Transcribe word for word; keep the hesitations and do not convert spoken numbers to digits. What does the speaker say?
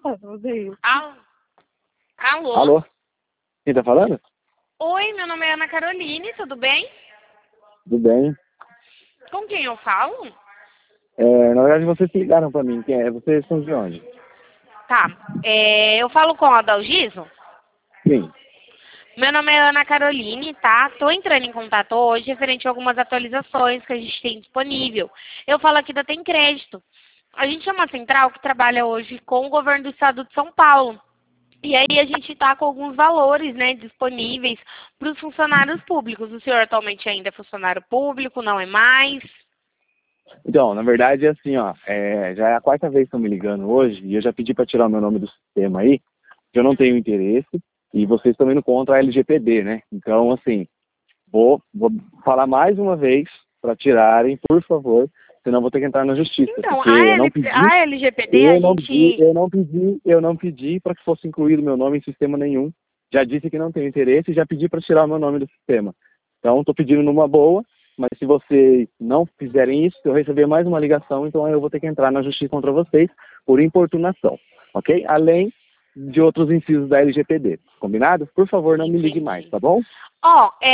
Odeio. Alô? Alô? Alô? Quem tá falando? Oi, meu nome é Ana Caroline, tudo bem? Tudo bem. Com quem eu falo? É, na verdade, vocês ligaram pra mim. Quem é? Vocês são de onde? Tá, é, eu falo com a Dalgiso? Sim. Meu nome é Ana Caroline, tá? Tô entrando em contato hoje referente a algumas atualizações que a gente tem disponível. Eu falo aqui da Tem Crédito. A gente é uma central que trabalha hoje com o governo do estado de São Paulo. E aí a gente está com alguns valores, né, disponíveis para os funcionários públicos. O senhor atualmente ainda é funcionário público, não é mais? Então, na verdade, é assim, ó, é, já é a quarta vez que estão me ligando hoje e eu já pedi para tirar o meu nome do sistema aí, que eu não tenho interesse e vocês estão indo contra a L G P D, né? Então, assim, vou, vou falar mais uma vez para tirarem, por favor, senão vou ter que entrar na justiça. Então, porque a, eu não L, pedi, a L G P D, a eu não pedi, gente... eu não pedi, eu não pedi para que fosse incluído meu nome em sistema nenhum. Já disse que não tenho interesse e já pedi para tirar o meu nome do sistema. Então, estou pedindo numa boa, mas se vocês não fizerem isso, se eu receber mais uma ligação, então eu vou ter que entrar na justiça contra vocês por importunação, ok? Além de outros incisos da L G P D. Combinado? Por favor, não me ligue mais, tá bom? Ó, é...